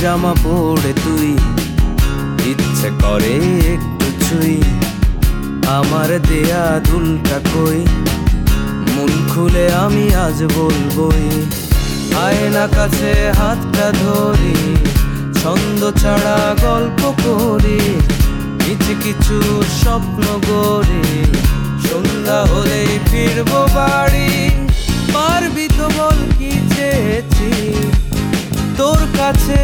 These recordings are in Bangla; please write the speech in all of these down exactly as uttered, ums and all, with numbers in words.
জামা পরে তুই ইচ্ছে করে একটু ছুঁই আমার দেয়া দুলটা কই মন খুলে আমি আজ বলবই আয়না কাছে হাতটা ধরি ছন্দ ছাড়া গল্প করি কিছু কিছু স্বপ্ন গড়ি সন্ধ্যা হলেই ফিরবো বাড়ি পারবি তো বল কি চেয়েছি তোর কাছে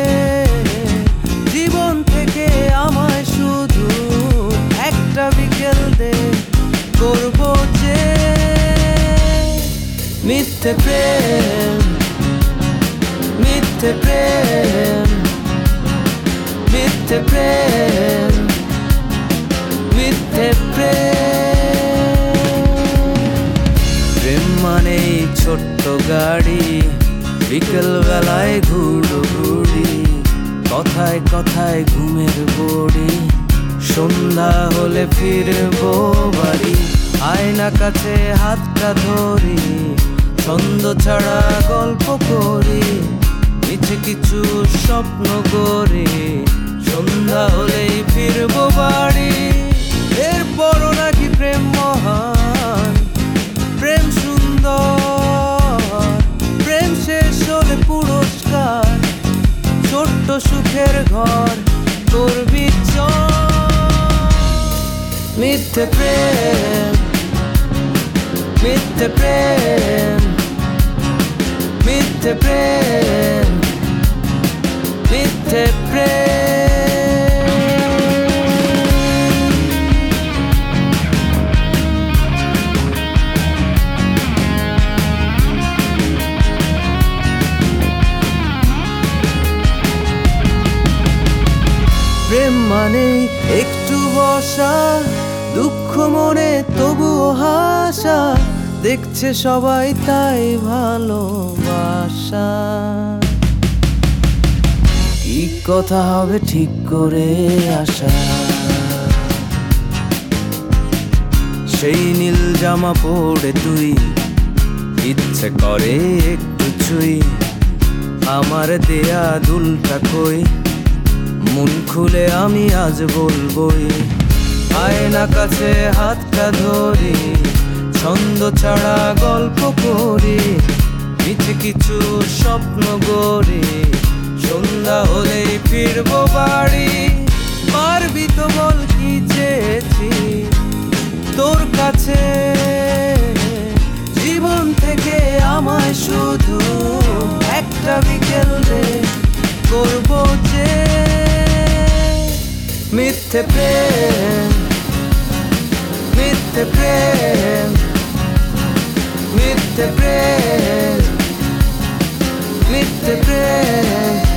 জীবন থেকে আমায় শুধু একটা বিকেল দে করবো যে মিথ্যে প্রেম মিথ্যে প্রেম মিথ্যে প্রেম মিথ্যে প্রেম প্রেম মানেই ছোট্ট গাড়ি বিকেল বেলায় ঘুরো ঘুরি কথায় কথায় ঘুমের বড়ি সন্ধ্যা হলে ফিরবো বাড়ি আয়না কাছে হাতটা ধরি ছন্দ ছাড়া গল্প করি কিছু কিছু স্বপ্ন গড়ি সন্ধ্যা হলেই ফিরবো বাড়ি এরপরও নাকি প্রেম মহান প্রেম সুন্দর প্রেম শেষ হলে পুরস্কার ছোট্ট সুখের ঘর করবি মিথ্যে প্রেম মিথ্যে প্রেম মিথ্যে প্রেম মিথ্যে প্রেম প্রেম মানে একটু বসা দুঃখ মনে তবুও হাসা দেখছে সবাই তাই ভালোবাসা কি কথা হবে ঠিক করে আসা সেই নীল জামা পরে তুই ইচ্ছে করে একটু ছুঁই আমার দেয়া দুলটা কই মন খুলে আমি আজ বলবই আয়না কাছে হাতটা ধরি ছন্দ ছাড়া গল্প করি কিছু কিছু স্বপ্ন গড়ি সন্ধ্যা হলেই ফিরবো বাড়ি পারবি তো বল কি চেয়েছি তোর কাছে জীবন থেকে আমায় শুধু একটা বিকেল দে করবো যে মিথ্যে প্রেম মিথ্যে প্রেম মিথ্যে প্রেম মিথ্যে প্রেম